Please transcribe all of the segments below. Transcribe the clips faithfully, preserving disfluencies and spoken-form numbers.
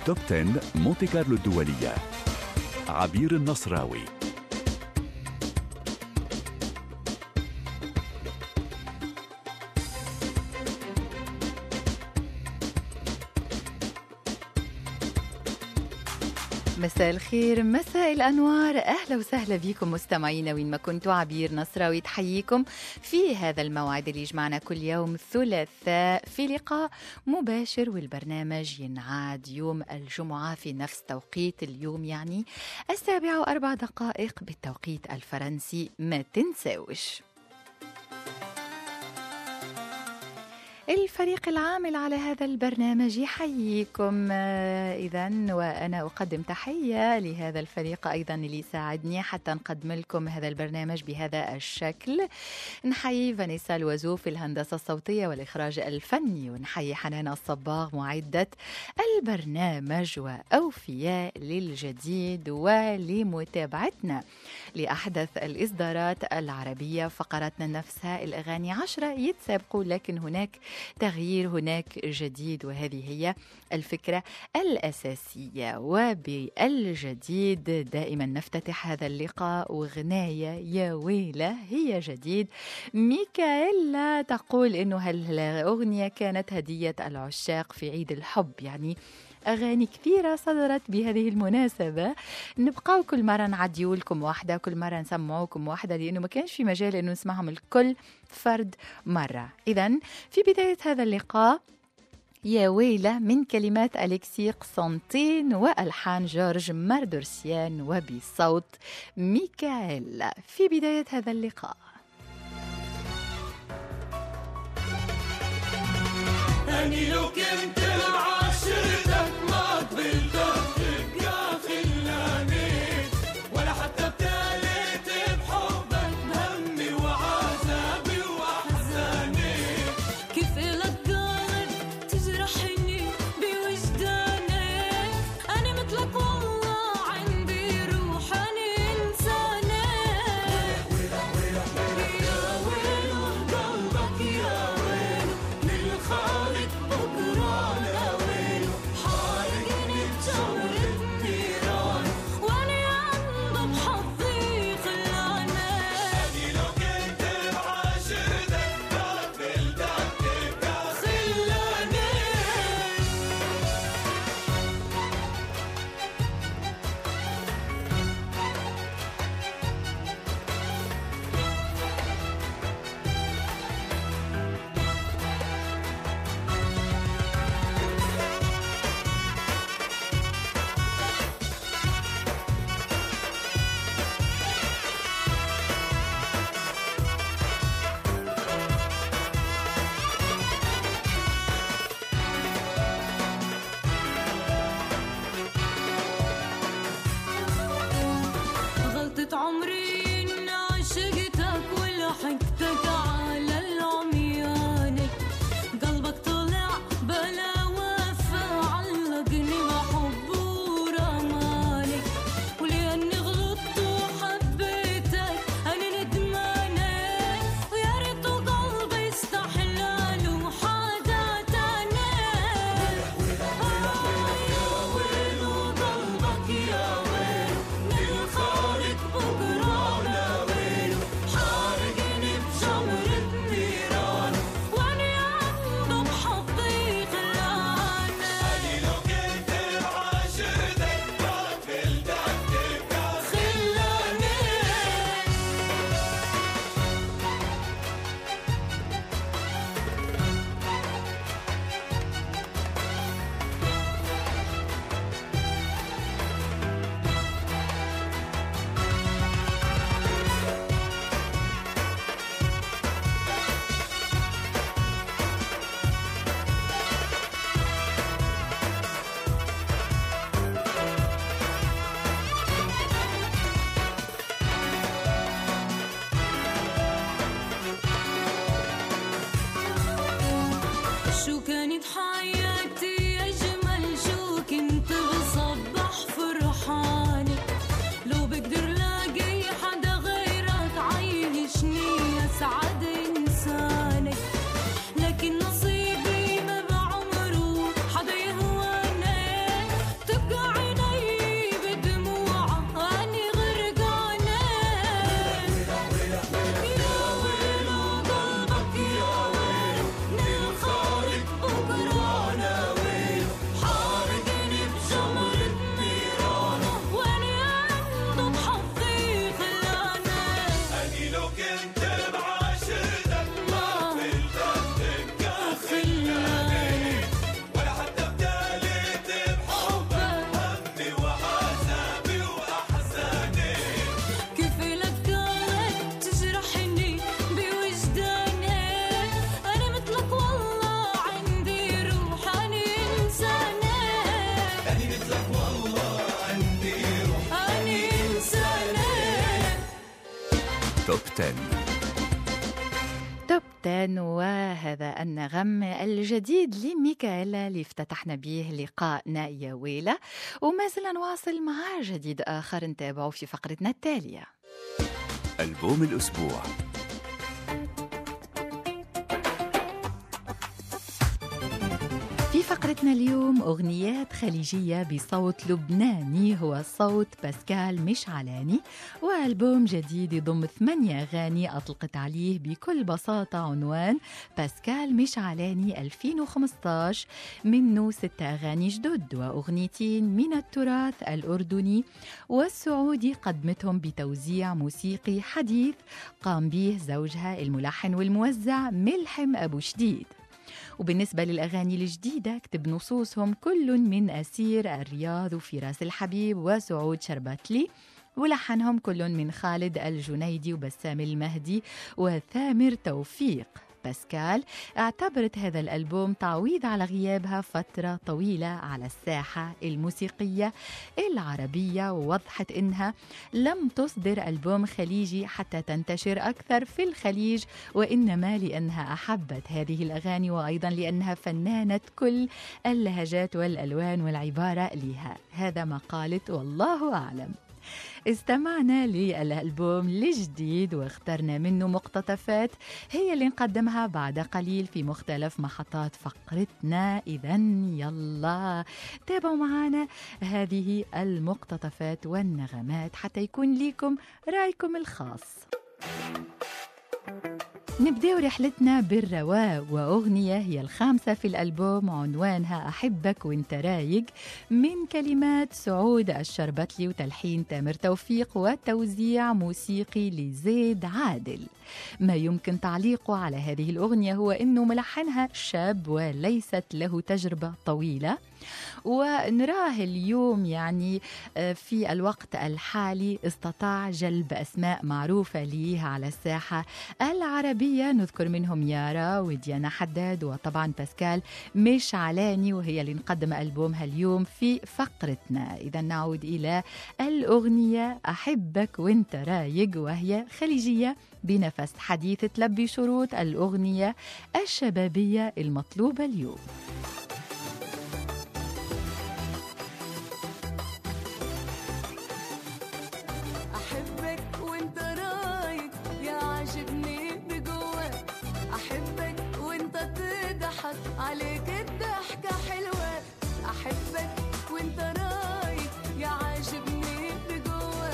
توب عشرة مونتي كارلو الدولية. عبير النصراوي. مساء الخير، مساء الأنوار، أهلا وسهلا بكم مستمعينا وين ما كنتوا. عبير نصراوي تحييكم في هذا الموعد اللي يجمعنا كل يوم الثلاثاء في لقاء مباشر، والبرنامج ينعاد يوم الجمعة في نفس توقيت اليوم، يعني السابعة وأربع دقائق بالتوقيت الفرنسي، ما تنساوش. الفريق العامل على هذا البرنامج يحييكم إذن، وأنا أقدم تحية لهذا الفريق أيضا اللي ساعدني حتى نقدم لكم هذا البرنامج بهذا الشكل. نحيي فانيسا الوزو في الهندسة الصوتية والإخراج الفني، ونحيي حنان الصباغ معدة البرنامج، وأوفياء للجديد ولمتابعتنا لأحدث الإصدارات العربية. فقرتنا نفسها الأغاني عشرة يتسابقوا، لكن هناك تغيير، هناك جديد، وهذه هي الفكرة الأساسية. وبالجديد دائما نفتتح هذا اللقاء وغناية يا ويلة هي جديد. ميكائيلا تقول إنه هالأغنية كانت هدية العشاق في عيد الحب، يعني أغاني كثيرة صدرت بهذه المناسبة. نبقى كل مرة نعديو لكم واحدة، كل مرة نسمعوكم واحدة، لأنه ما كانش في مجال أنه نسمعهم الكل فرد مرة. إذن في بداية هذا اللقاء يا ويلة من كلمات أليكسي قسنطين وألحان جورج ماردورسيان وبصوت ميكائيلا في بداية هذا اللقاء. أني لو كنت عاشرتك ما قبلتك يا خلاني، ولا حتى ابتليت بحبك بهمي وعذابي وأحزاني. كيف إلك قلب تجرحني بوجداني، أنا مثلك والله عندي روح أنا إنساني. ويلا ويلا ويلا يا ويلو قلبك يا ويلو للخالق بكرة لا ويلو، حارقني بجمرة نيران وأنا عنده بحظي خلاني. أني لو كنت بعاشرتك ما قبلتك تبقى خلاني. غلطة عمري إن عشقتك ولحقتك على العميان، قلبك طلع بلا وفا علقني بحب ورماني، ولأني غلطت وحبيتك أنا ندمانة، ويا ريت قلبي استحلال وحدا تاني. يا ويلو قلبك يا ويلو للخالق بكرة لا ويلو، حارقني بجمرة نيران وأنا عنده بحظي خلاني. أني لو كنت بعاشرتك ما قبلتك تبقى خلاني. شو كانت حياتي أجمل، شو كنت بصبح فرحاني، لو بقدر لاقي حدا غيرك عايشني أسعد إنساني، لكن نصيبي ما بعمره حدا يهواني، توب عشرة. توب عشرة، وهذا النغم الجديد لميكائيلا اللي افتتحنا به لقائنا يا ويلة، وما زلنا نواصل مع جديد آخر نتابعه في فقرتنا التالية. ألبوم الأسبوع. في فقرتنا اليوم أغنيات خليجية بصوت لبناني هو صوت باسكال مشعلاني، وألبوم جديد يضم ثمانية أغاني أطلقت عليه بكل بساطة عنوان باسكال مشعلاني ألفين وخمسة عشر، منه ستة أغاني جدد وأغنيتين من التراث الأردني والسعودي قدمتهم بتوزيع موسيقي حديث قام به زوجها الملحن والموزع ملحم أبو شديد. وبالنسبة للأغاني الجديدة كتب نصوصهم كل من أسير الرياض وفراس الحبيب وسعود شربتلي، ولحنهم كل من خالد الجنيدي وبسام المهدي وثامر توفيق. باسكال اعتبرت هذا الألبوم تعويض على غيابها فترة طويلة على الساحة الموسيقية العربية، ووضحت إنها لم تصدر ألبوم خليجي حتى تنتشر أكثر في الخليج، وإنما لأنها أحبت هذه الأغاني، وأيضا لأنها فنانة كل اللهجات والألوان والعبارة لها. هذا ما قالت والله أعلم. استمعنا للألبوم الجديد واخترنا منه مقتطفات هي اللي نقدمها بعد قليل في مختلف محطات فقرتنا. إذن يلا تابعوا معنا هذه المقتطفات والنغمات حتى يكون لكم رأيكم الخاص. نبدأ رحلتنا بالرواء، وأغنية هي الخامسة في الألبوم عنوانها أحبك وانت رايق، من كلمات سعود الشربتلي وتلحين تامر توفيق وتوزيع موسيقي لزيد عادل. ما يمكن تعليقه على هذه الأغنية هو أنه ملحنها شاب وليست له تجربة طويلة، ونراه اليوم يعني في الوقت الحالي استطاع جلب أسماء معروفة ليه على الساحة العربية، نذكر منهم يارا وديانا حداد وطبعا باسكال مشعلاني، وهي اللي نقدم ألبومها اليوم في فقرتنا. إذا نعود إلى الأغنية أحبك وانت رايق، وهي خليجية بنفس حديث تلبي شروط الأغنية الشبابية المطلوبة اليوم. عليك الضحكة حلوة، أحبك وانت رايق يا عاجبني بجوا،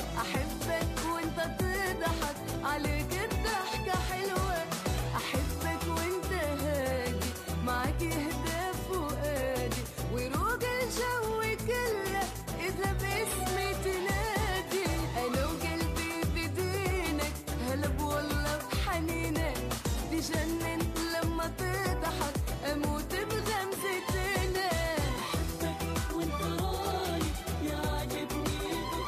أحبك وانت تضحك عليك الضحكة حلوة، أحبك وانت هادي معك يهدى فؤادي، ويروق الجو كله إذا باسمي تنادي، أنا وقلبي بدينك هلب والله بحنينك، بجنن لما تضحك أموت بغمزتنا، أحبك وانت رايق يا عاجبني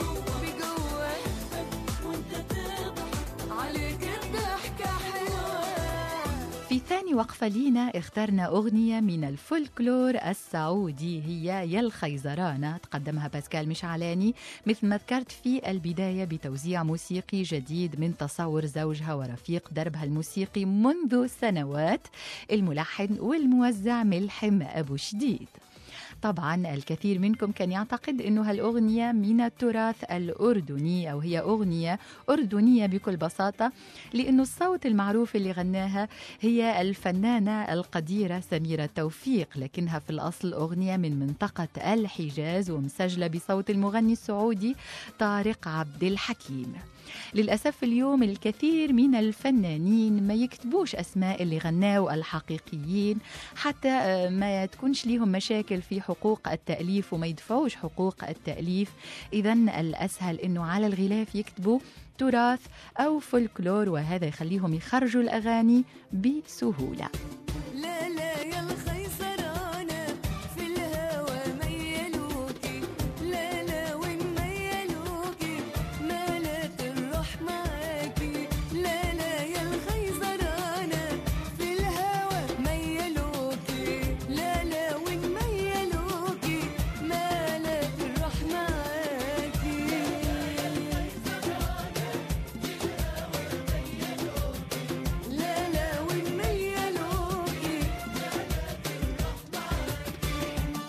بجوا، أحبك وانت تضحك عليك الضحكة حلوة. في ثاني وقفة لينا اخترنا أغنية من الفولكلور السعودي هي يا الخيزرانة، تقدمها باسكال مشعلاني مثل ما ذكرت في البداية بتوزيع موسيقي جديد من تصور زوجها ورفيق دربها الموسيقي منذ سنوات الملحن والموزع ملحم أبو شديد. طبعا الكثير منكم كان يعتقد أنه هالأغنية من التراث الأردني، أو هي أغنية أردنية بكل بساطة، لأنه الصوت المعروف اللي غناها هي الفنانة القديرة سميرة توفيق، لكنها في الأصل أغنية من منطقة الحجاز ومسجلة بصوت المغني السعودي طارق عبد الحكيم. للأسف اليوم الكثير من الفنانين ما يكتبوش أسماء اللي غناوا الحقيقيين حتى ما تكونش ليهم مشاكل في حقوق التأليف وما يدفعوش حقوق التأليف. إذن الأسهل إنه على الغلاف يكتبوا تراث أو فولكلور، وهذا يخليهم يخرجوا الأغاني بسهولة. لا لا يا الخيزرانة في الهوى ميلوكي، لا لا وين ميلوكي مالت الروح معاكي، لا لا يا الخيزرانة في الهوى ميلوكي، لا لا وين ميلوكي مالت الروح معاكي.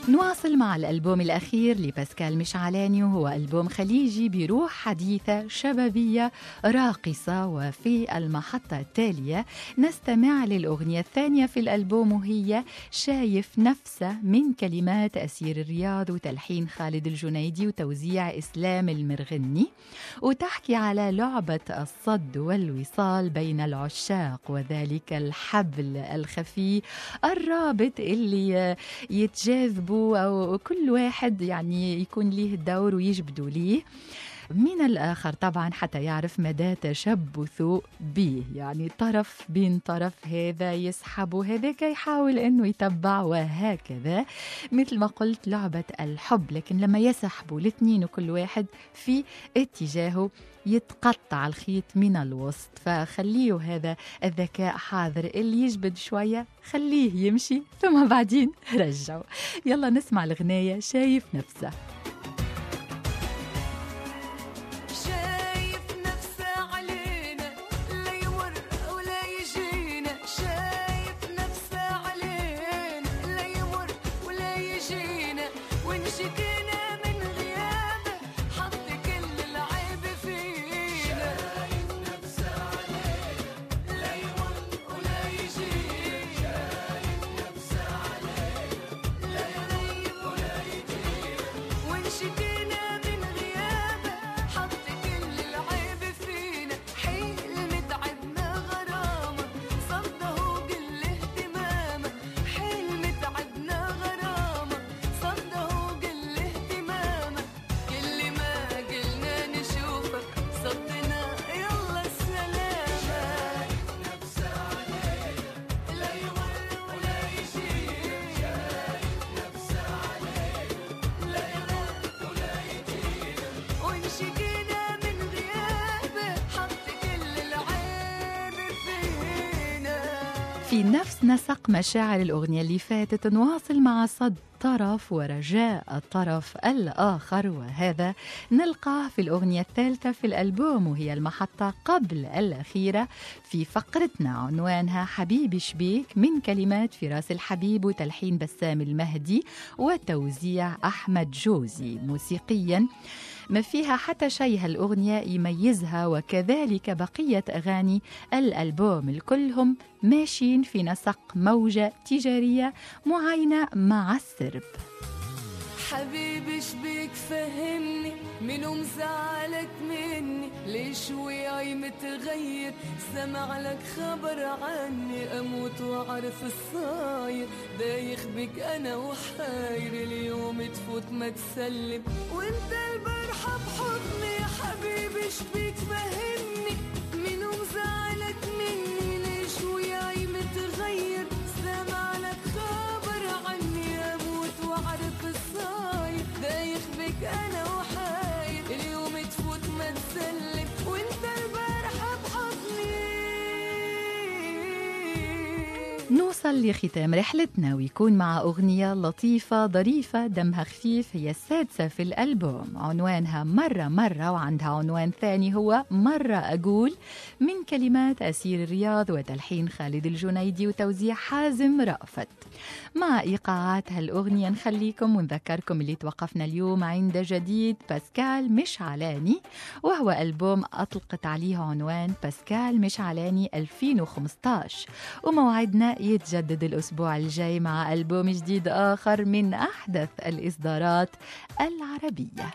نواصل مع الألبوم الأخير لباسكال مشعلاني، وهو ألبوم خليجي بروح حديثة شبابية راقصة. وفي المحطة التالية نستمع للأغنية الثانية في الألبوم، وهي شايف نفسه، من كلمات أسير الرياض وتلحين خالد الجنيدي وتوزيع إسلام المرغني، وتحكي على لعبة الصد والوصال بين العشاق، وذلك الحبل الخفي الرابط اللي يتجاذبوا أو كل واحد يعني يكون ليه دور ويجبدوا ليه من الآخر طبعا حتى يعرف مدى تشبثه به، يعني طرف بين طرف، هذا يسحب وهذاك يحاول أنه يتبع، وهكذا مثل ما قلت لعبة الحب. لكن لما يسحبوا الاثنين وكل واحد في اتجاهه يتقطع الخيط من الوسط، فخليه هذا الذكاء حاضر، اللي يجبد شوية خليه يمشي ثم بعدين رجعه. يلا نسمع الغناية شايف نفسه. في نفس نسق مشاعر الأغنية اللي فاتت نواصل مع صد طرف ورجاء الطرف الآخر، وهذا نلقاه في الأغنية الثالثة في الألبوم، وهي المحطة قبل الأخيرة في فقرتنا، عنوانها حبيبي شبيك، من كلمات فراس الحبيب وتلحين بسام المهدي وتوزيع أحمد جوزي. موسيقياً ما فيها حتى شيء هالأغنية يميزها، وكذلك بقية أغاني الألبوم، الكلهم ماشيين في نسق موجة تجارية معاينة مع السرب. حبيبي شبيك فهمني، منو مزعلك مني، ليش وياي متغير، سمع لك خبر عني، اموت واعرف الصاير، دايخ بك انا وحاير، اليوم تفوت ما تسلم وانت البارحة بحضني. حبيبي شبيك فهمني، منو مزعلك مني، ليش وياي متغير، سمع لك خبر عني، اموت واعرف الصاير، دايخ بك انا وحاير، اليوم تفوت ما تسلم وانت البارحة بحضني. نوصل لختام رحلتنا ويكون مع أغنية لطيفة ظريفة دمها خفيف، هي السادسة في الألبوم، عنوانها مرة مرة، وعندها عنوان ثاني هو مرة أقول، من كلمات أسير الرياض وتلحين خالد الجنيدي وتوزيع حازم رأفت. مع إيقاعات هالأغنية نخليكم ونذكركم اللي توقفنا اليوم عند جديد باسكال مشعلاني، وهو ألبوم أطلقت عليه عنوان باسكال مشعلاني ألفين وخمسة عشر، وموعدنا يتجدد الأسبوع الجاي مع ألبوم جديد آخر من أحدث الإصدارات العربية.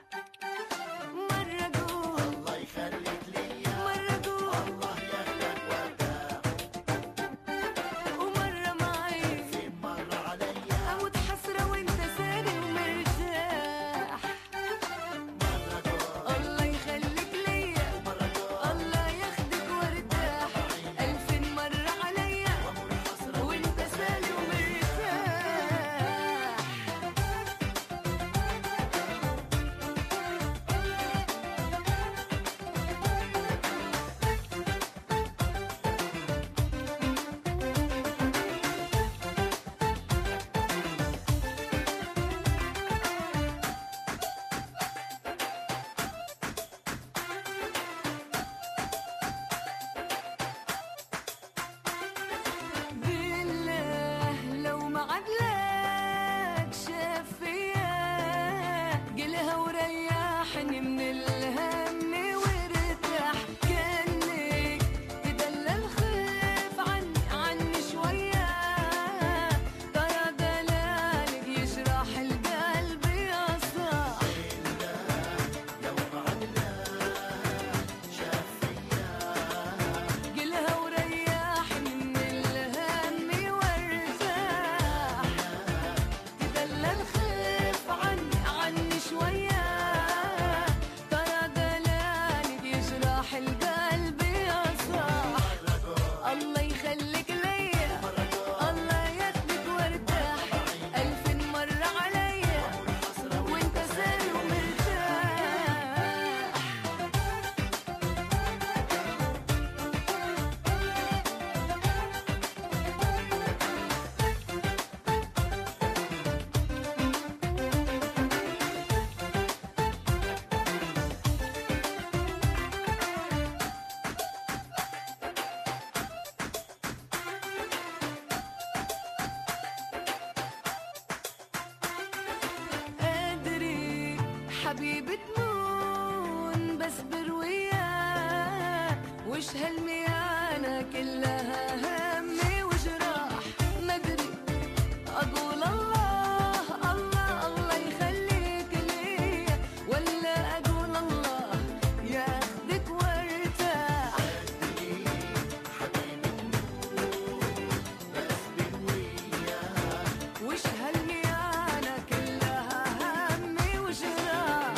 ريحني من الهم وارتاح كأنك تدلى الخيف عني عني شوية ترى دلالك يشرح القلب يا صاح قلها وريحني من الهم وارتاح تدلى الخيف عني عني شوية ترى دلالك يجرح القلب يا صاح الله يخليك ليا الله ياخدك وارتاح ألف مرة عليا وانت سال ومرتاح أدري حبيبي تمون بس بروياك وش هالميانة كلها همي وجراح ما أدري أقول الله الله الله يخليك ليا ولا أقول الله ياخدك وارتاح وش هالميانة كلها همي وجراح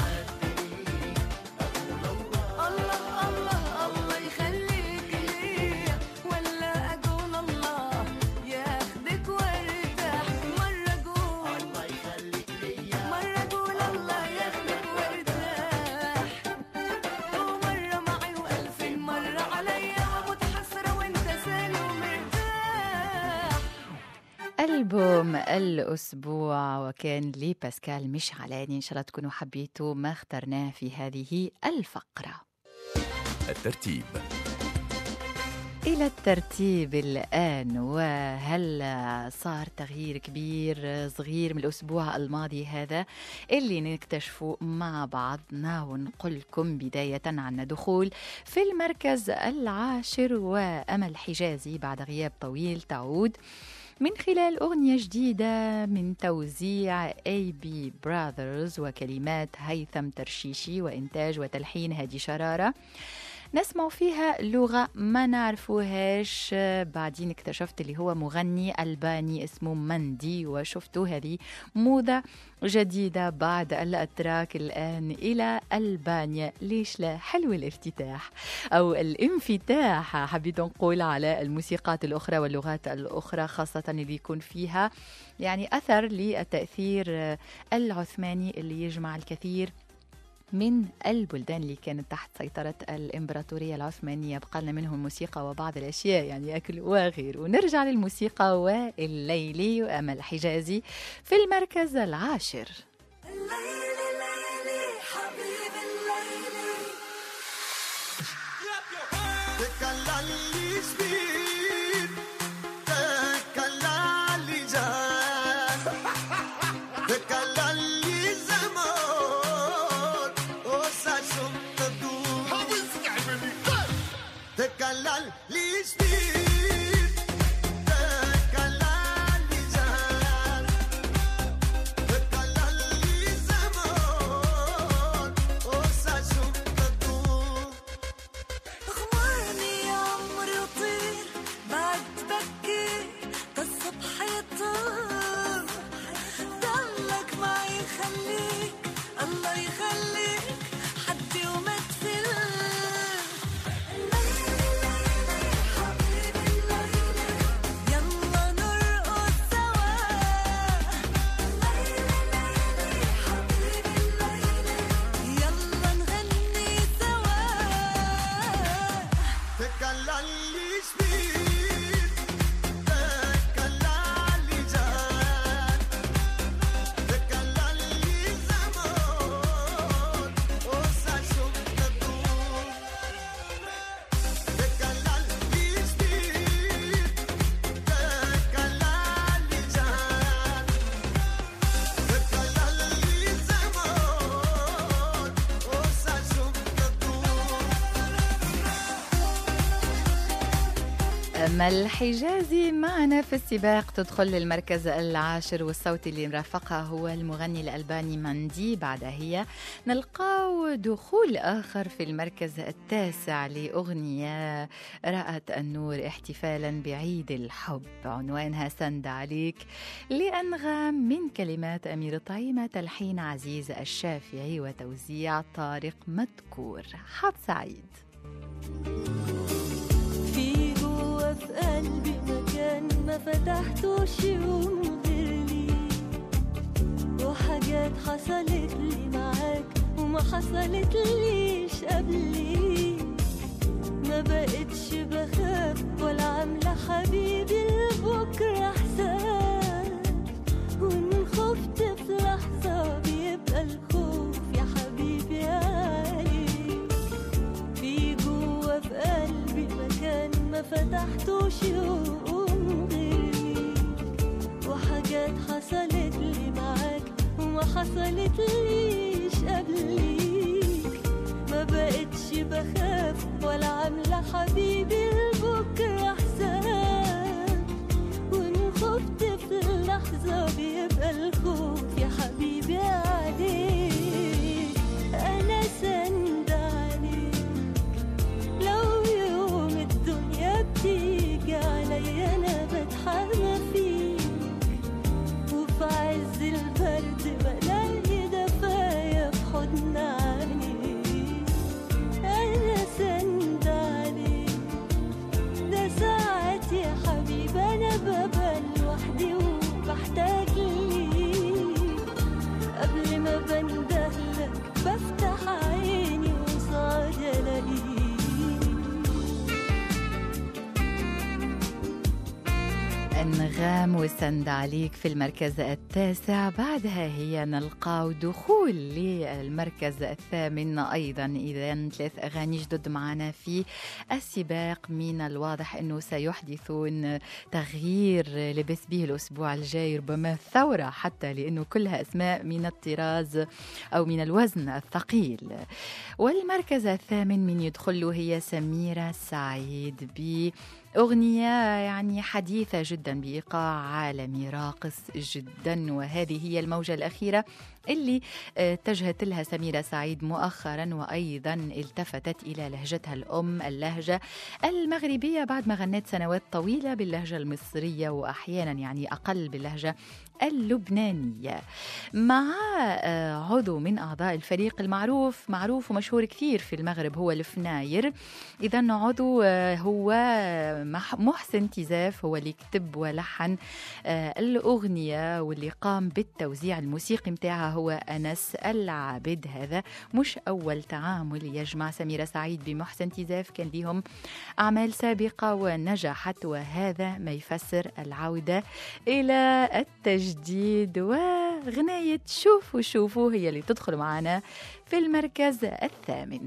الله الله الله يخليك ليا ولا أقول الله ياخدك وارتاح مرة أقول الله يخليك ليا مرة أقول الله ياخدك وارتاح ومرة معي وألف مرة عليا وأموت حسرة وأنت سالي ومرتاح. ألبوم الأسبوع وكان لي باسكال مشعلاني. إن شاء الله تكونوا حبيتوا ما اخترناه في هذه الفقرة. الترتيب. إلى الترتيب الآن، وهل صار تغيير كبير صغير من الأسبوع الماضي هذا اللي نكتشفه مع بعضنا ونقول لكم بداية عن دخول في المركز العاشر وأمل حجازي بعد غياب طويل تعود من خلال أغنية جديدة من توزيع إيه بي Brothers وكلمات هيثم ترشيشي وإنتاج وتلحين هادي شرارة. نسمع فيها لغة ما نعرفوهاش، بعدين اكتشفت اللي هو مغني ألباني اسمه مندي، وشفتوا هذه موضة جديدة بعد الأتراك الآن إلى ألبانيا. ليش لا؟ حلو الافتتاح أو الانفتاح حبيت نقول على الموسيقات الأخرى واللغات الأخرى، خاصة اللي يكون فيها يعني أثر للتأثير العثماني اللي يجمع الكثير من البلدان اللي كانت تحت سيطرة الإمبراطورية العثمانية. بقالنا منهم الموسيقى وبعض الأشياء يعني أكل وغير. ونرجع للموسيقى والليلي وأمل حجازي في المركز العاشر. الليلي ليلي حبيب الليلي تكللي سبيل تكللي جان تكللي زمان وساشم تدور تكللي سبيل تكللي جان تكللي زمان أمل حجازي معنا في السباق تدخل للمركز العاشر، والصوت اللي مرافقها هو المغني الألباني مندي. بعدها هي نلقاو دخول آخر في المركز التاسع لأغنية رأت النور احتفالا بعيد الحب، عنوانها سند عليك، لأنغام، من كلمات أمير طعيمة، تلحين عزيز الشافعي، وتوزيع طارق مدكور. حظ سعيد. في جوا في قلبي مكان ما فتحتوش يوم غير ليك، وحاجات حصلت لي معاك وما حصلت ليش قبليك، ما بقتش بخاف ولا عاملة حبيبي لبكرة حساب، وإن خفت في لحظة بيبقى الخوف يا حبيبي عليك. في جوا في قلبي مكان ما فتحتوش يوم غير ليك، وحاجات حصلت لي معاك وما حصلت ليش قبليك، ما بقتش بخاف ولا عاملة حبيبي لبكرة حساب، وإن خفت في اللحظة بيبقى الخوف يا حبيبي عليك. أنا سند عليك لو يوم الدنيا بتيجي عليا، أنا بتحمى فيك، وفي عز البرد بلاقي دفايا في حضن عينيك. أنا سند عليك، ده ساعات يا حبيبي أنا ببقى لوحدي وبحتاج ليك، قبل ما بندهلك بفتح عيني وصعد ألاقيك. أنغام وسند عليك في المركز التاسع. بعدها هي نلقاو دخول للمركز الثامن أيضا. إذن ثلاث أغاني جدد معنا في السباق، من الواضح أنه سيحدثون تغيير لبس به الأسبوع الجاي، ربما ثورة حتى، لأنه كلها أسماء من الطراز أو من الوزن الثقيل. والمركز الثامن من يدخله هي سميرة سعيد بأغنية يعني حديثة جدا بإيقاع عالمي راقص جدا، وهذه هي الموجة الأخيرة اللي اتجهت لها سميرة سعيد مؤخرا، وأيضا التفتت إلى لهجتها الأم اللهجة المغربية، بعد ما غنت سنوات طويلة باللهجة المصرية وأحيانا يعني أقل باللهجة اللبنانية، مع عضو من أعضاء الفريق المعروف معروف ومشهور كثير في المغرب هو الفناير. إذن عضو هو محسن تزاف، هو اللي كتب ولحن الأغنية، واللي قام بالتوزيع الموسيقي متاعها هو أنس العابد. هذا مش أول تعامل يجمع سميرة سعيد بمحسن تزاف، كان لهم أعمال سابقة ونجحت، وهذا ما يفسر العودة إلى التجديد. وغناية شوفوا شوفوا هي اللي تدخل معنا في المركز الثامن.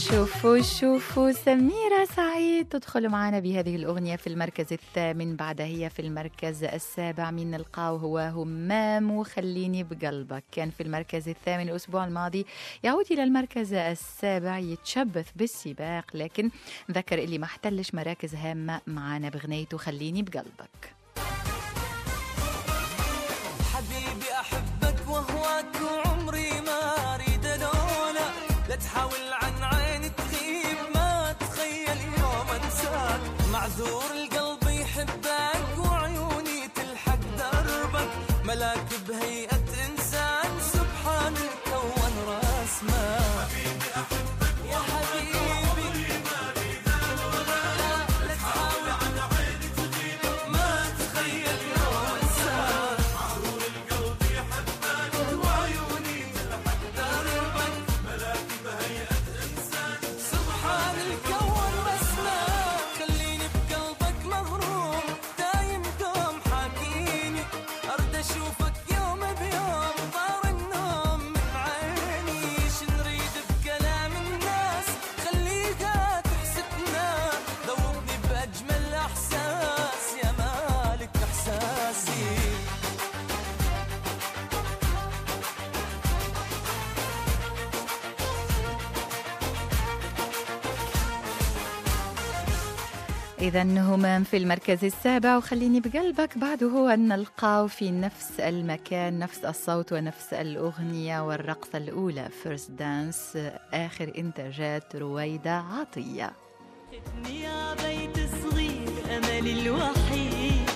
شوفوا شوفوا سميرة سعيد تدخل معنا بهذه الأغنية في المركز الثامن. بعدها هي في المركز السابع من نلقاو هو همام وخليني بقلبك، كان في المركز الثامن الأسبوع الماضي، يعود إلى المركز السابع يتشبث بالسباق، لكن ذكر اللي ما احتلش مراكز هامة معنا بغنيته خليني بقلبك. حبيبي أحبك وهواك وعمري ما أريد ألونك، لا تحاول عن عيني تغيب ما تخيل يوم أنساك، معذور القلب يحبك وعيوني تلحق دربك، ملاك بهيئة إنسان سبحان الكون رسمه. حبيبي أحبك يا حبيبي ما أريد ألونك، لا تحاول عن عيني تغيب ما تخيل يوم أنساك، معذور القلب يحبك وعيوني تلحق دربك، ملاك بهيئة إنسان سبحان الكون رسمه. خليني بقلبك مغروم دايم دوم حاكيني، أرد أشوفك يوم بيوم طار النوم من عيني، شنريد بكلام الناس خليها تحسدنا، ذوقني بأجمل إحساس يا مالك إحساسي. إذا همام في المركز السابع وخليني بقلبك بعده هو أن نلقاه في نفس المكان، نفس الصوت ونفس الأغنية والرقصة الأولى فيرست دانس، آخر إنتاجات رويدة عطية. خدني يا بيت صغير أملي الوحيد،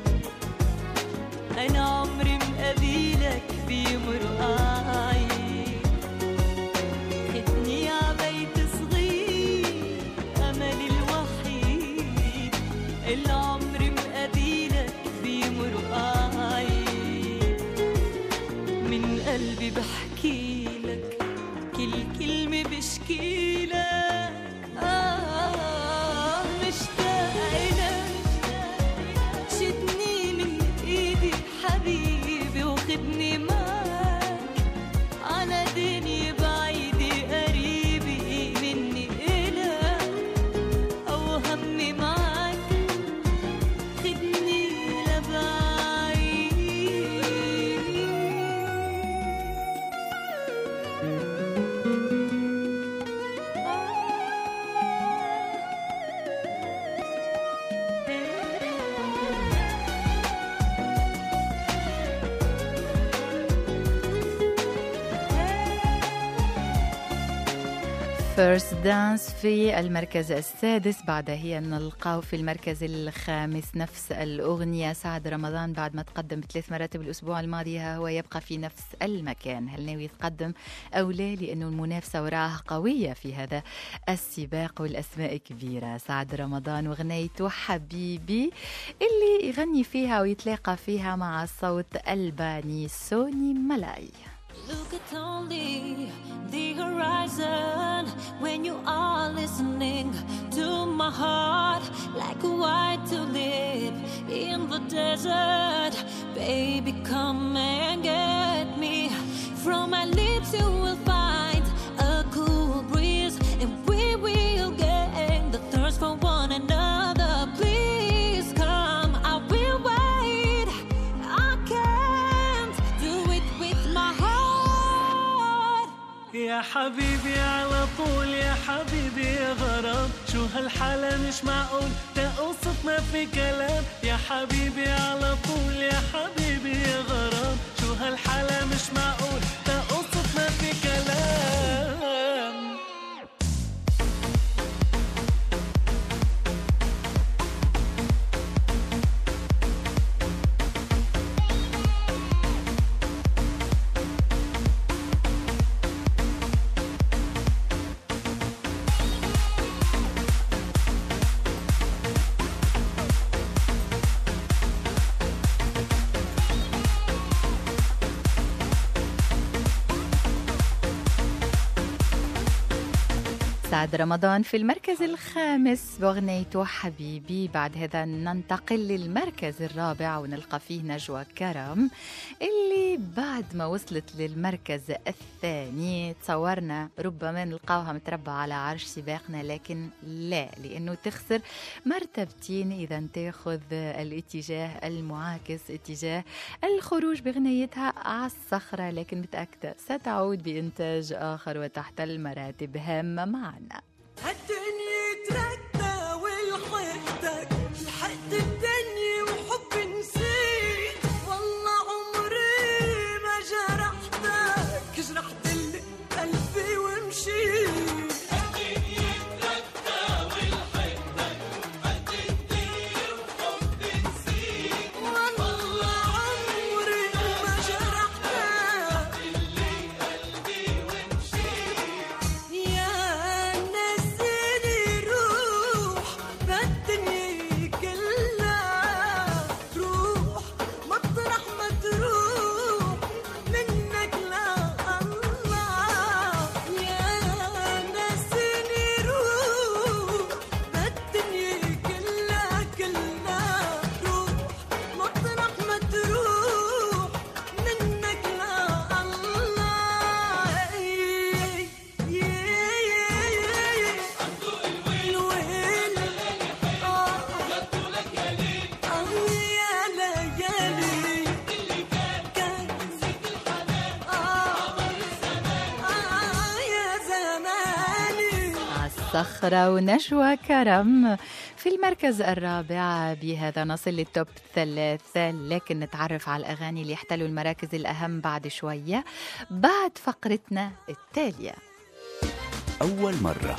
أنا عمري مقابلك في مرقاي، خدني يا بيت صغير أملي الوحيد، العمر مقابلك في مرقاي، من قلبي بحكي لك كل كلمة بشكي لك، آه مشتاقة لك، شدني من إيدي حبيبي وخدني معك على دنيا بعيدة قريبة مني إلك، أو همي معك خدني لبعيد. فيرست دانس في المركز السادس. بعدها هي نلقاه في المركز الخامس نفس الأغنية سعد رمضان، بعد ما تقدم بثلاث مراتب الأسبوع الماضي هو يبقى في نفس المكان. هل ناوي يتقدم أو لا؟ لأنه المنافسة وراها قوية في هذا السباق والأسماء كبيرة. سعد رمضان وغنيته حبيبي اللي يغني فيها ويتلاقى فيها مع صوت ألباني سوني ملاي. Look at only the horizon when you are listening to my heart, like a white tulip in the desert. Baby, come and get me. From my lips you will find a cool breeze, and we will get the thirst for one another. Please come, I will wait. I can't do it with my heart. يا حبيبي على طول يا حبيبي يا غرام، شو هالحالة مش معقول تقصد ما في كلام، يا حبيبي على طول يا حبيبي يا غرام، شو هالحالة مش معقول تقصد ما في كلام. أسعد رمضان في المركز الخامس بأغنيته حبيبي. بعد هذا ننتقل للمركز الرابع ونلقى فيه نجوى كرم اللي بعد ما وصلت للمركز الثاني تصورنا ربما نلقاوها متربى على عرش سباقنا، لكن لا، لأنه تخسر مرتبتين إذا تاخذ الاتجاه المعاكس، اتجاه الخروج بغنيتها على الصخرة، لكن متأكدة ستعود بإنتاج آخر وتحتل مراتب هامة معنا. الدنيا تركنا والحقتك لحد الدنيا وحب نسيت، والله عمري ما جرحتك، جرحت اللي قلبي ومشيت. صخرة ونجوى كرم في المركز الرابع. بهذا نصل للتوب ثلاثة، لكن نتعرف على الأغاني اللي يحتلوا المراكز الأهم بعد شوية بعد فقرتنا التالية. أول مرة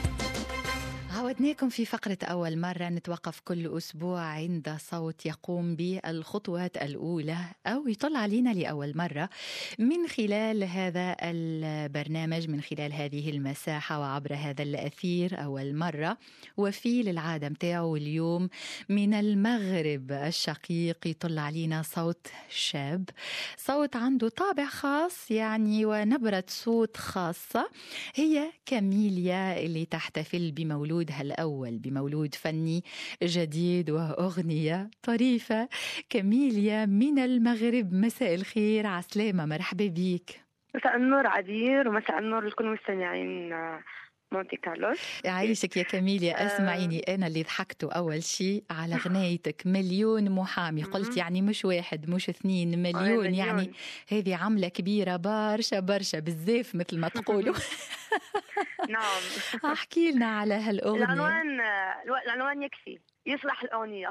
عودناكم في فقرة أول مرة نتوقف كل أسبوع عند صوت يقوم بالخطوات الأولى أو يطلع علينا لأول مرة من خلال هذا البرنامج، من خلال هذه المساحة وعبر هذا الأثير أول مرة. وفي للعادة متاعه اليوم من المغرب الشقيق يطلع علينا صوت شاب، صوت عنده طابع خاص يعني ونبرة صوت خاصة، هي كاميليا اللي تحتفل بمولود الأول، بمولود فني جديد وأغنية طريفة. كاميليا من المغرب، مساء الخير، عسلامة، مرحبا بيك. مساء النور عبير، ومساء النور لكل مستمعين مونتي كارلوس. يعيشك يا كاميليا. اسمعيني، أنا اللي ضحكته أول شيء على غنايتك مليون محامي، قلت يعني مش واحد مش اثنين، مليون، يعني هذه عملة كبيرة برشا برشا بزاف مثل ما تقولوا. نعم. احكي لنا على هالأغنية. العنوان العنوان يكفي يصلح الأغنية.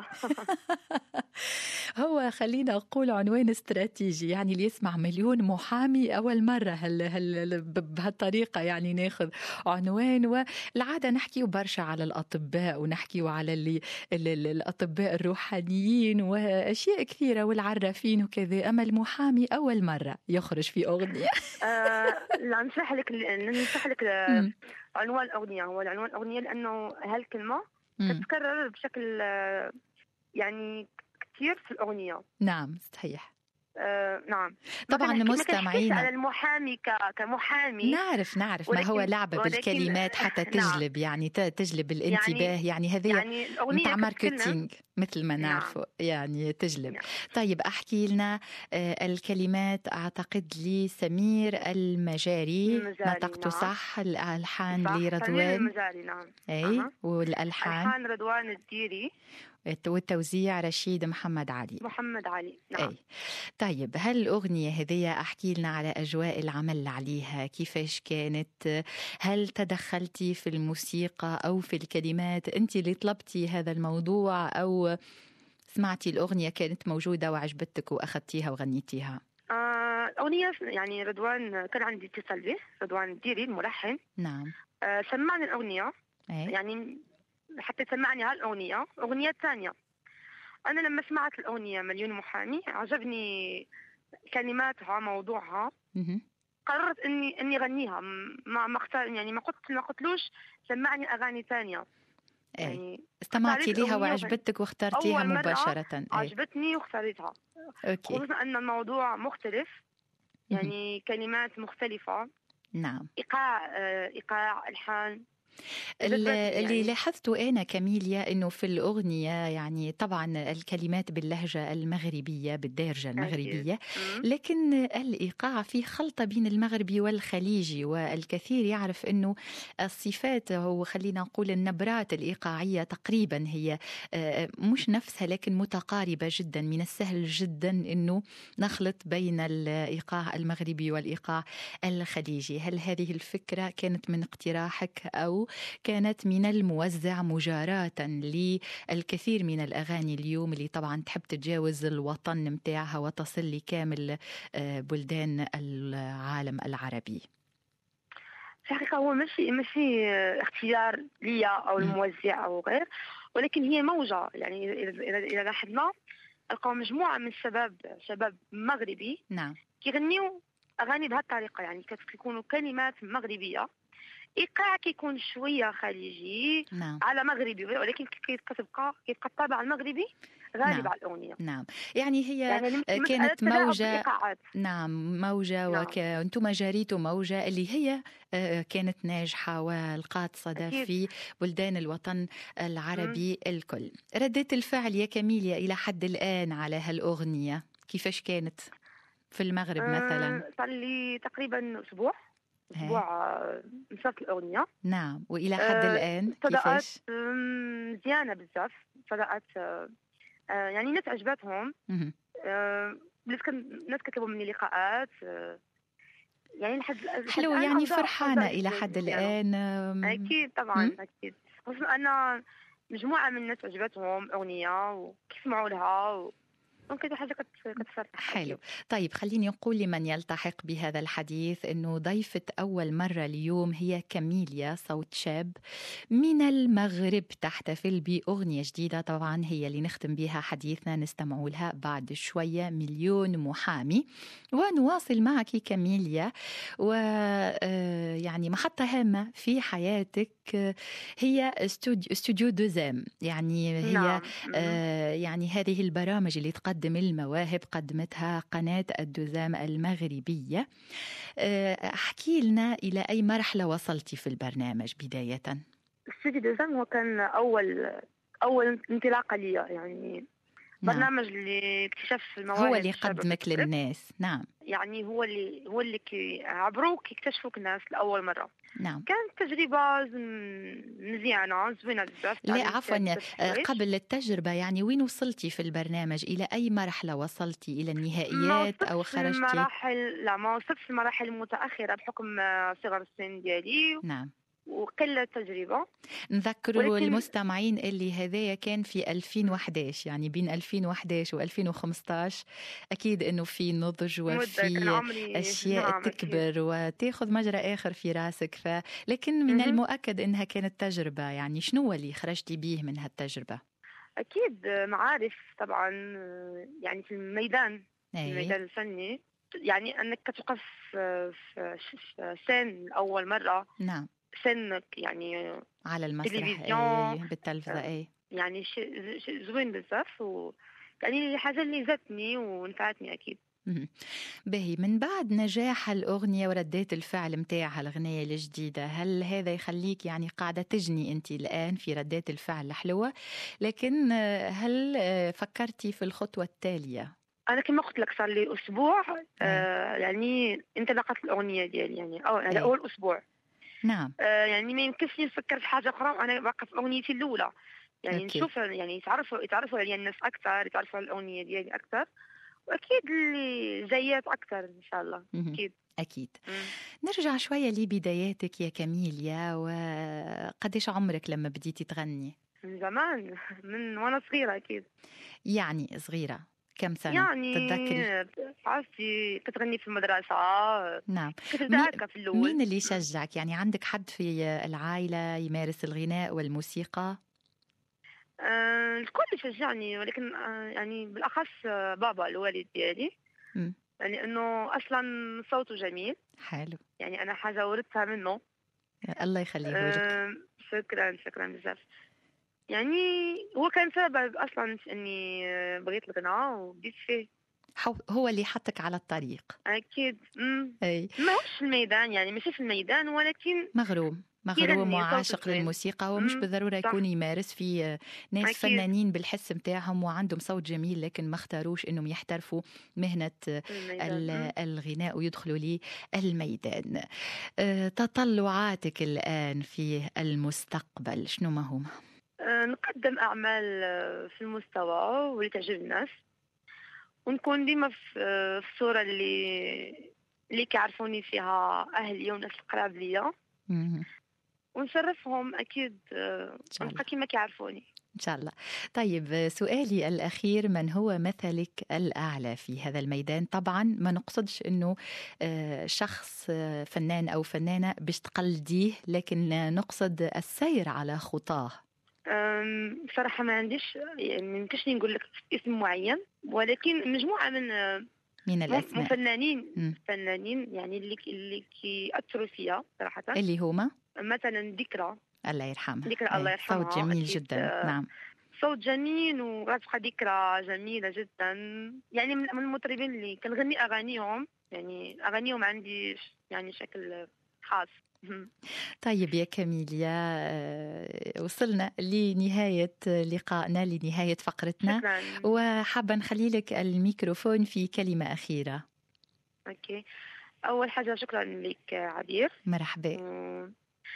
هو خلينا أقول عنوان استراتيجي، يعني اللي يسمع مليون محامي أول مرة هل هل بهالطريقة يعني ناخذ عنوان. والعادة نحكي برشا على الأطباء ونحكي على اللي الأطباء الروحانيين وأشياء كثيرة والعرافين وكذا، أما المحامي أول مرة يخرج في أغنية. لا نشرح لك نشرح لك عنوان الأغنية. هو العنوان الأغنية لأنه هالكلمة تتكرر بشكل يعني كثير في الأغنية. نعم صحيح. آه، نعم. طبعا مستمعينا على المحامي كمحامي نعرف نعرف ما هو لعبة بالكلمات حتى تجلب، نعم. يعني تجلب الانتباه، يعني, يعني هذه يعني متاع ماركتينج مثل ما نعرفه، نعم. يعني تجلب. نعم. طيب احكي لنا آه الكلمات، اعتقد لي سمير المجاري، نطقته نعم. صح. الالحان لرضوان سمير المجاري، نعم. اي أه. والالحان الحان رضوان الديري، والتوزيع رشيد محمد علي محمد علي نعم. أي. طيب هالأغنية هذية أحكي لنا على أجواء العمل عليها، كيفاش كانت؟ هل تدخلتي في الموسيقى أو في الكلمات؟ أنت اللي طلبتي هذا الموضوع أو سمعتي الأغنية كانت موجودة وعجبتك وأخذتيها وغنيتيها؟ آه الأغنية يعني رضوان كان عندي اتصال به، رضوان الديري الملحن. نعم. آه سمعني الأغنية. أي. يعني حتى سمعني هالأغنية. أغنية ثانية أنا لما سمعت الأغنية مليون محامي عجبني كلماتها موضوعها. م- قررت إني إني غنيها. ما ما اختار يعني ما قلت ما قلتلوش سمعني أغاني ثانية. يعني استمعتي ليها وعجبتك واخترتيها مباشرة. عجبتني واختاريتها. أوكي. خصوصا أن الموضوع مختلف، يعني م- كلمات مختلفة. نعم. إيقاع إيقاع ألحان اللي يعني. لاحظته أنا كميليا أنه في الأغنية يعني طبعا الكلمات باللهجة المغربية بالدارجة المغربية، لكن الإيقاع فيه خلطة بين المغربي والخليجي، والكثير يعرف أنه الصفات أو خلينا نقول النبرات الإيقاعية تقريبا هي مش نفسها لكن متقاربة جدا. من السهل جدا أنه نخلط بين الإيقاع المغربي والإيقاع الخليجي. هل هذه الفكرة كانت من اقتراحك أو كانت من الموزع مجاراة للكثير من الأغاني اليوم اللي طبعا تحب تتجاوز الوطن متاعها وتصل لكامل بلدان العالم العربي؟ في الحقيقة هو ماشي ماشي اختيار ليا أو الموزع أو غير، ولكن هي موجة. يعني إذا إذا لاحظنا نلقاو مجموعة من الشباب شباب مغربي نعم كيغنيو أغاني بهذه الطريقة، يعني كتكونوا كلمات مغربية، إيقاع كيكون شوية خليجي نعم. على مغربي، ولكن كتبقى كيبقى الطابع المغربي غالب نعم. على الأغنية. نعم، يعني هي يعني كانت موجة. نعم موجة نعم. وكنتم جاريتوا موجة اللي هي كانت ناجحة ولقات صدى أكيد. في بلدان الوطن العربي م. الكل. ردة الفعل يا كميليا إلى حد الآن على هالأغنية كيفاش كانت في المغرب مثلا؟ صار لي تقريبا أسبوع أسبوع نشرت الأغنية. نعم، وإلى حد الآن كيفاش؟ مزيانة بزاف، صدقات يعني الناس عجبتهم. الناس كتبوا مني لقاءات، يعني لحد حلو، يعني فرحانة إلى حد الآن. أكيد طبعا م? أكيد، خصوصا أن مجموعة من الناس عجبتهم أغنية وكيسمعوا لها و... ممكن حاجة كتفرح. حلو. طيب خليني أقول لمن يلتحق بهذا الحديث أنه ضيفة أول مرة اليوم هي كميليا، صوت شاب من المغرب تحتفل بأغنية جديدة، طبعا هي اللي نختم بها حديثنا، نستمع لها بعد شوية. مليون محامي. ونواصل معك كميليا، ويعني محطة هامة في حياتك هي استوديو, استوديو دوزام، يعني هي نعم. آه يعني هذه البرامج اللي تقدم المواهب قدمتها قناة الدوزام المغربية. احكي لنا إلى أي مرحلة وصلتي في البرنامج بداية؟ استوديو دوزام هو كان أول أول انطلاقة لي، يعني نعم. برنامج اللي اكتشاف المواهب هو اللي قدمك للناس. نعم، يعني هو اللي هو اللي عبروك يكتشفوك الناس لأول مرة. نعم، كانت تجربة مزيانة زوينة بزاف. لا عفوا، قبل التجربة يعني وين وصلتي في البرنامج؟ إلى أي مرحلة وصلتي؟ إلى النهائيات أو خرجتي؟ مراحل لا ما وصلت في المراحل المتأخرة بحكم صغر السن ديالي. نعم، وقلة التجربة. نذكروا ولكن... المستمعين اللي هذايا كان في ألفين وإحدى عشر، يعني بين ألفين وإحدى عشر وألفين وخمسة عشر أكيد أنه في نضج وفي أشياء نعم تكبر أكيد. وتاخذ مجرى آخر في راسك. ف... لكن من م- المؤكد أنها كانت تجربة. يعني شنو اللي خرجتي بيه من هالتجربة؟ أكيد معارف طبعا، يعني في الميدان أي. الميدان الفني، يعني أنك كتوقف في سن أول مرة. نعم، سنك يعني على المسرح أي بالتلفزة أي، يعني شيء شيء زوين بزاف، و يعني حاجة اللي زادتني ونفعتني أكيد. باهي، من بعد نجاح الأغنية وردات الفعل متاعها الأغنية الجديدة، هل هذا يخليك يعني قاعدة تجني أنت الآن في ردات الفعل الحلوة، لكن هل فكرتي في الخطوة التالية؟ أنا كما قلت لك صار لي أسبوع آه يعني انطلقت الأغنية ديالي، يعني أو هذا أول أسبوع. نعم. آه يعني ما يمكنش نفكر في حاجة أخرى وأنا باقي في أغنيتي الأولى. يعني أوكي. نشوف يعني يتعرفوا يتعرفوا على الناس أكثر، يتعرفوا على الأغنية ديالي أكثر، وأكيد اللي جايات أكثر إن شاء الله. أكيد أكيد. مم. نرجع شوية لبداياتك يا كميليا، وقديش عمرك لما بديتي تغني؟ من زمان، من وأنا صغيرة أكيد. يعني صغيرة كم سنة؟ يعني تتذكري؟ عرفتي كتغني في المدرسة. نعم. كنت في الأول. مين اللي يشجعك؟ يعني عندك حد في العائلة يمارس الغناء والموسيقى؟ آه، الكل يشجعني، ولكن آه، يعني بالأخص آه، بابا الوالد ديالي، يعني أنه أصلا صوته جميل. حلو. يعني أنا حاجة ورثتها منه. الله يخليه لك. آه، شكرا شكرا بزاف. يعني هو كان سبب أصلا أني بغيت الغناء وبديت فيه. هو اللي حطك على الطريق. أكيد. أي. ما هوش في الميدان، يعني مش في الميدان، ولكن مغروم مغروم يغني وعاشق صوته زوين. للموسيقى، هو مش مم، بالضرورة صح. يكون يمارس في آه، ناس أكيد. فنانين بالحس متاعهم وعندهم صوت جميل لكن ما اختاروش انهم يحترفوا مهنة آه، الميدان. ال- مم. الغناء ويدخلوا للميدان. آه، تطلعاتك الآن في المستقبل شنو ما هم؟ آه، نقدم أعمال آه، في المستوى واللي تعجب الناس، ونكون ديما في آه، في الصورة اللي اللي كيعرفوني فيها أهلي والناس القراب ليا، مهم. ونشرفهم أكيد. آه، إن شاء الله. ونبقى كيما كيعرفوني. إن شاء الله. طيب آه، سؤالي الأخير، من هو مثلك الأعلى في هذا الميدان؟ طبعا ما نقصدش أنه آه، شخص آه، فنان أو فنانة باش تقلديه، لكن آه، نقصد السير على خطاه. أم، بصراحة ما عنديش، يعني ما يمكنش نقول لك اسم معين، ولكن مجموعة من آه، من م- الأسماء مفنانين مم. فنانين يعني اللي اللي كيأثروا فيا صراحة. اللي هما مثلا ذكرى الله يرحمها. ذكرى الله إيه، يرحمها صوت جميل أكيد. جدا. آه، نعم. صوت جميل وغتبقى ذكرى جميلة جدا، يعني من من المطربين اللي كنغني أغانيهم، يعني أغانيهم عندي ش- يعني شكل خاص. طيب يا كاميليا، آه، وصلنا لنهاية لقائنا، لنهاية فقرتنا، شكرا. وحابة نخلي لك الميكروفون في كلمة أخيرة. أوكي، أول حاجة شكرا لك عبير. مرحبا. و-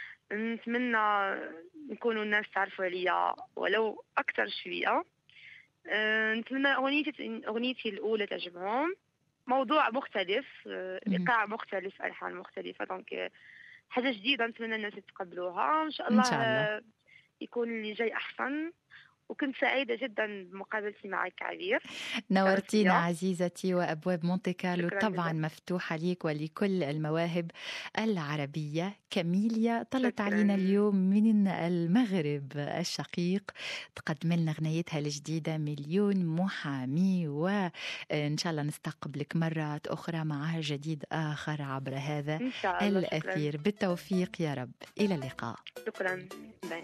نتمنى نكونوا الناس تعرفوا عليا ولو أكثر شوية. أه، نتمنى أغنيتي أغنيتي الأولى تعجبهم، موضوع مختلف، أه، مم. إيقاع مختلف، ألحان مختلفة، دونك أه، حاجة جديدة نتمنى الناس يتقبلوها إن شاء إن الله. شاء الله. أه، يكون اللي جاي أحسن. وكنت سعيدة جدا بمقابلتي معك عبير. نورتينا شرفتيا. عزيزتي، وأبواب مونتي كارلو شكراً طبعا جزيلاً. مفتوحة ليك ولكل المواهب العربية. كاميليا طلت شكراً. علينا اليوم من المغرب الشقيق، تقدم لنا غنيتها الجديدة مليون محامي، وإن شاء الله نستقبلك مرات أخرى مع جديد آخر عبر هذا إن شاء الله. شكراً. الأثير. بالتوفيق يا رب، إلى اللقاء. شكرا. باي.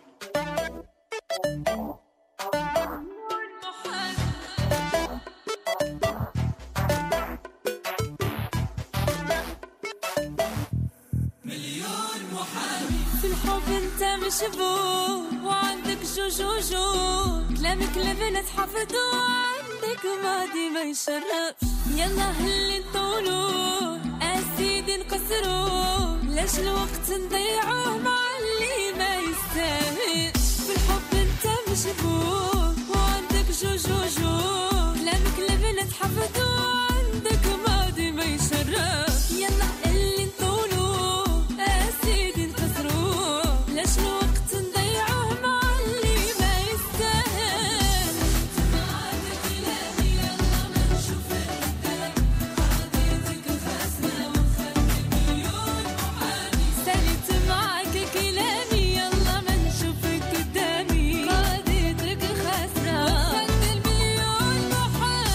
في الحب انت مشبوه وعندك جوجوجو، كلامك لبنت حفظه عندك ماضي ما يشرف. يلا هل نطولوه اسيدي نقصروه، لاش الوقت نضيعوه مع اللي ما يستاهل. في الحب انت مشبوه وعندك جوجوجو، كلامك لبنت حفظه عندك ماضي ما يشرف. يلا اللي نطولوه اسيدي نكسروه، لاش الوقت نضيعوه مع اللي ما يستاهل. معاك كلامي يلا ما نشوفك قدام، قضيتك خاسرة وخلي مليون محامي. سالت معاك كلامي يلا ما نشوفك قدامي، قضيتك خاسرة وخلي المليون محامي.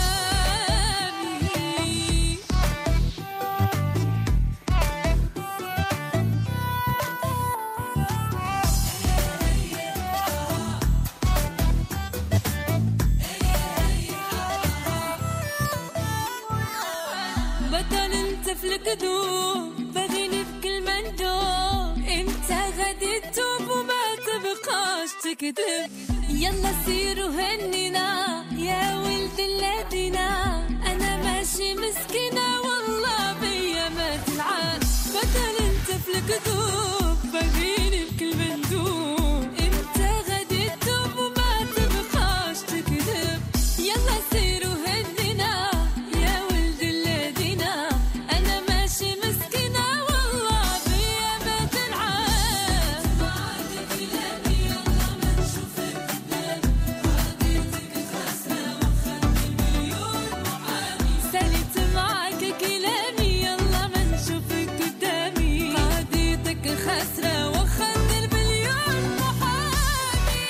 بطل انت في الكذوب، باغيني بكل مندوب، امتى غادي تتوب وما تبقاش تكذب. يلا سير وهنينا يا ولد الذين، انا ماشي مسكينة والله بيا ما تلعب. بطل انت في الكذوب، باغيني بكل مندوب، امتى غادي تتوب وما تبقاش تكذب. يلا سير وهنينا يا ولد الذين، انا ماشي مسكينة والله بيا ما تنعاد. معاك كلامي يلا ما نشوفك قدام، قضيتك خاسرة وخلي مليون محامي. سالت معاك كلامي يلا ما نشوفك قدامي، قضيتك خاسرة وخلي المليون محامي.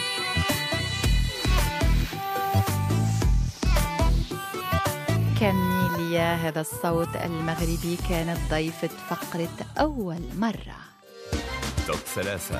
كاميليا، هذا الصوت المغربي كانت ضيفة فقرة أول مرة. توب ثلاثة.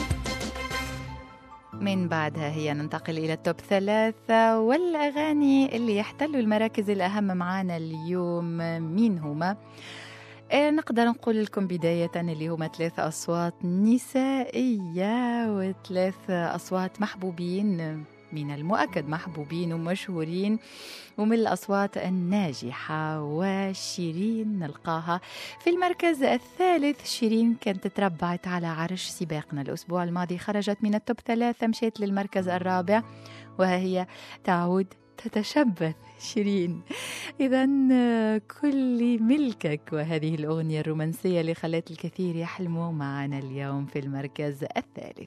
من بعدها هي ننتقل إلى التوب ثلاثة، والأغاني اللي يحتلوا المراكز الأهم معانا اليوم مين هما؟ إيه نقدر نقول لكم بداية اللي هما ثلاث أصوات نسائية وثلاث أصوات محبوبين، من المؤكد محبوبين ومشهورين، ومن الأصوات الناجحة. وشيرين نلقاها في المركز الثالث. شيرين كانت تربعت على عرش سباقنا الأسبوع الماضي، خرجت من التوب ثلاثة مشيت للمركز الرابع، وهي تعود تتشبث شيرين. إذن كل ملكك، وهذه الأغنية الرومانسية اللي خلت الكثير يحلموا معنا اليوم في المركز الثالث.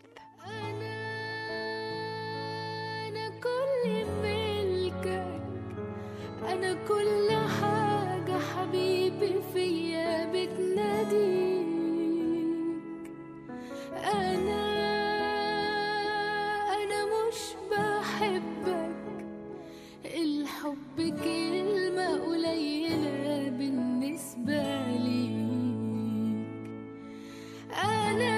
أنا كل حاجة حبيبي فيا بتناديك. أنا أنا مش بحبك، الحب كلمة قليلة بالنسبة ليك. أنا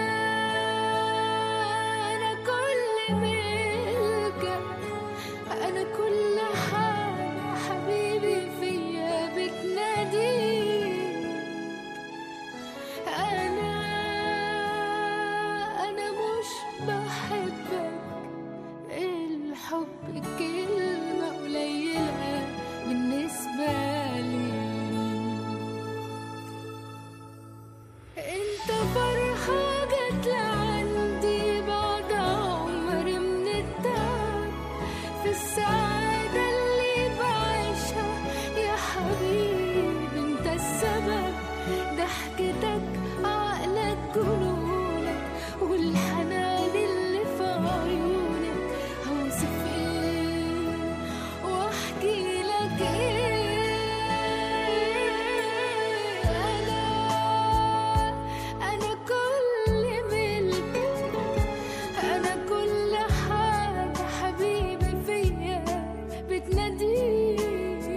أنا كل ملكك، أنا كل حاجة حبيبي فيا بتناديك. أنا أنا مش بحبك، الحب كلمة قليلة بالنسبة لي. انت فرحة جت لعندي بعد عمر من التعب، في السعادة اللي بعيشها يا حبيبي انت السبب. ضحكتك عقلك جنونك والحنان اللي في عيونك، هوصف ايه واحكي لك ايه. انا انا كل ملكك، انا كل حاجة حبيبي فيا بتناديك.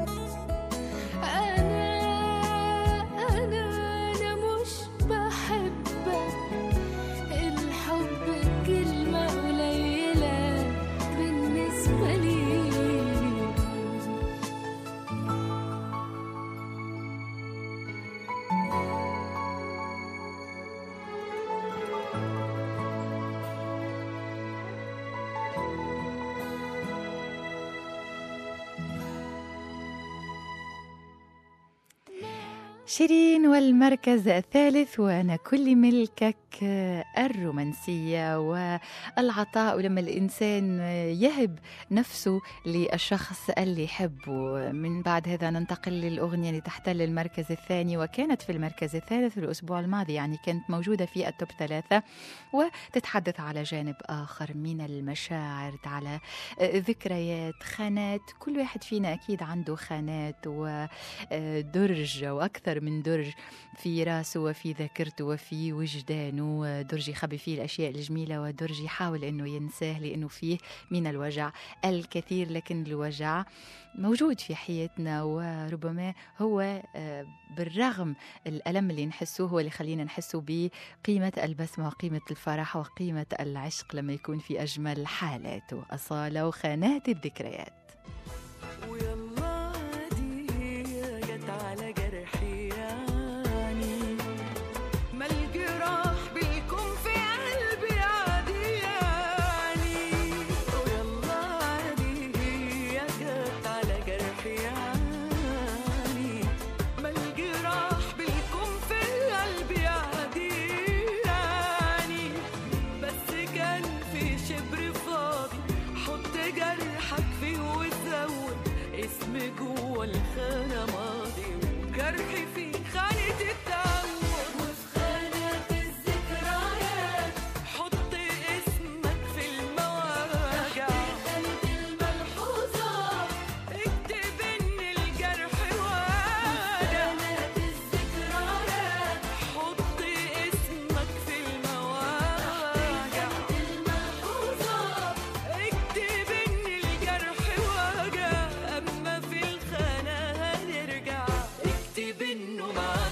انا انا انا مش بحبك، الحب كلمة قليلة بالنسبة لي. شيرين والمركز الثالث، وأنا كل ملكك الرومانسية والعطاء، ولما الإنسان يهب نفسه للشخص اللي يحبه. من بعد هذا ننتقل للأغنية اللي تحتل المركز الثاني، وكانت في المركز الثالث الأسبوع الماضي، يعني كانت موجودة في التوب ثلاثة، وتتحدث على جانب آخر من المشاعر، على ذكريات، خانات. كل واحد فينا أكيد عنده خانات ودرج وأكثر من درج في راسه وفي ذاكرته وفي وجدانه. درج يخبي فيه الأشياء الجميلة، ودرج يحاول أنه ينساه لأنه فيه من الوجع الكثير. لكن الوجع موجود في حياتنا، وربما هو بالرغم الألم اللي نحسوه هو اللي خلينا نحسوا بقيمة البسمة وقيمة الفرح وقيمة العشق لما يكون في أجمل حالاته. أصالة وخانات الذكريات. جوا الخانة ماضي وجرحي في خانة التعود، وفي خانة الذكريات حط اسمك في المواجع، خانة الملحوظات اكتب ان الجرح واجع، خانة الذكريات حط اسمك في المواجع، خانة الملحوظات اكتب ان الجرح واجع. أما في الخانة هنرجع اكتب انه معاك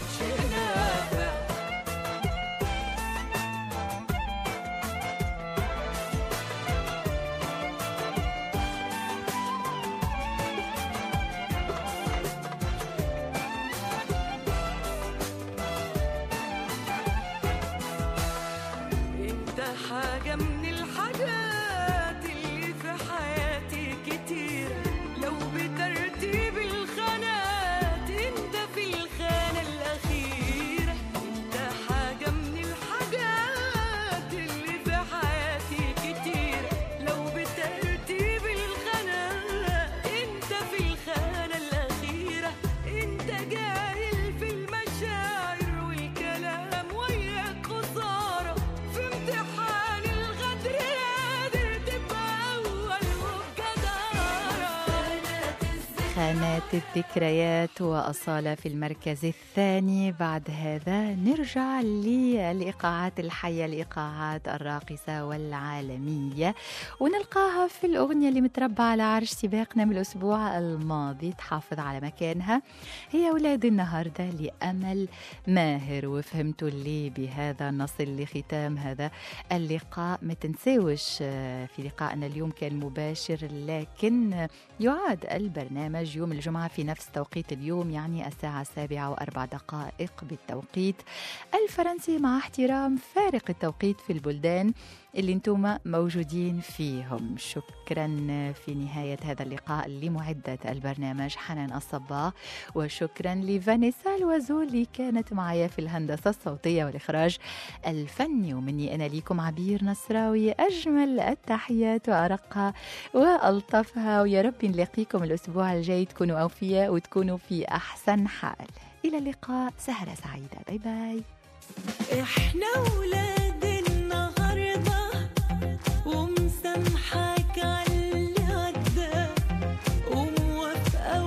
خانات الذكريات وأصالة في المركز الثاني. بعد هذا نرجع للإيقاعات الحية، الإيقاعات الراقصة والعالمية، ونلقاها في الأغنية اللي متربعة على عرش سباقنا من الأسبوع الماضي، تحافظ على مكانها. هي أولاد النهاردة لأمل ماهر. وفهمتوا اللي بهذا نصل لختام هذا اللقاء. ما تنسوش في لقائنا اليوم كان مباشر، لكن يعاد البرنامج يوم الجمعة في نفس توقيت اليوم، يعني الساعة السابعة وأربع دقائق بالتوقيت الفرنسي، مع احترام فارق التوقيت في البلدان اللي انتم موجودين فيهم. شكرا في نهاية هذا اللقاء لمعدة البرنامج حنان الصباغ، وشكرا لفانيسا الوزول اللي كانت معايا في الهندسة الصوتية والإخراج الفني. ومني أنا ليكم عبير نصراوي أجمل التحيات وأرقها وألطفها، ويا رب نلاقيكم الأسبوع الجاي تكونوا أوفياء وتكونوا في أحسن حال. إلى اللقاء، سهرة سعيدة، باي باي. احنا ولاد النهارده ومسامحاك على اللي عدى، وموافقه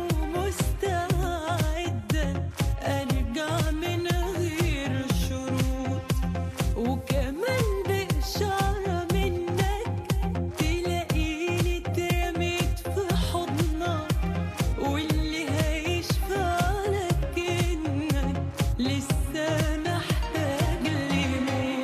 ومستعده ارجع من غير شروط، وكمان بإشارة منك تلاقيني اترميت في حضنك، واللي هيشفع لك انك لسه محتاج لمين.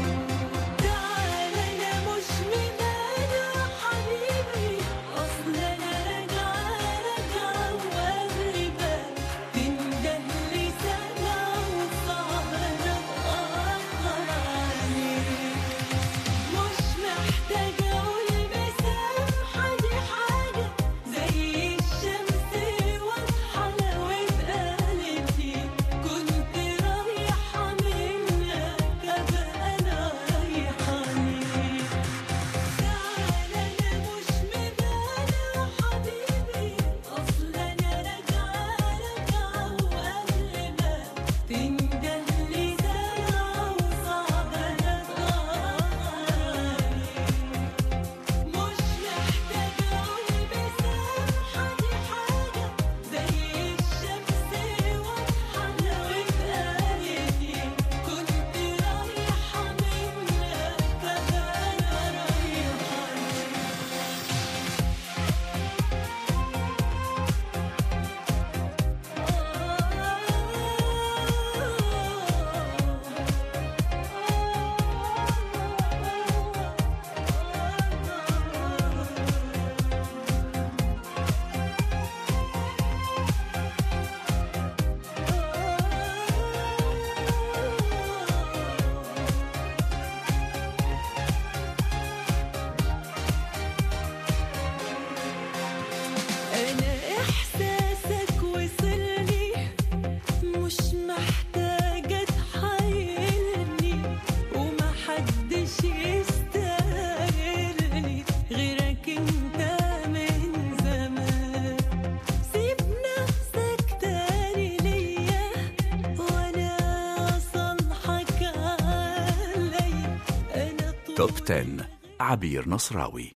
تعال انا مش ممانع حبيبي، اصل انا راجعه راجعه وغريبه، تندهلي سنه وصعب انا اتاخر عليك. مش محتاجه اقول مسامحه، دي حاجه زي الشمس واضحه لو اتقالتلي، كنت رايحه منك ابقى انا رايحه ليك. تعال انا مش ممانع حبيبي، اصل انا راجعه راجعه وقبل ما تندهلي ساعه وصعب انا اتاخر عليك. مش محتاجه اقول مسامحه، دي حاجه زي الشمس واضحه لو اتقالتلي، كنت رايحه منك ابقى انا أنا إحساسك وصلني، مش محتاجة تحايلني، ومحدش يستاهلني غيرك انت من زمان. سيب نفسك تاني ليا وانا صالحك عليا. أنا توب عشرة عبير نصراوي.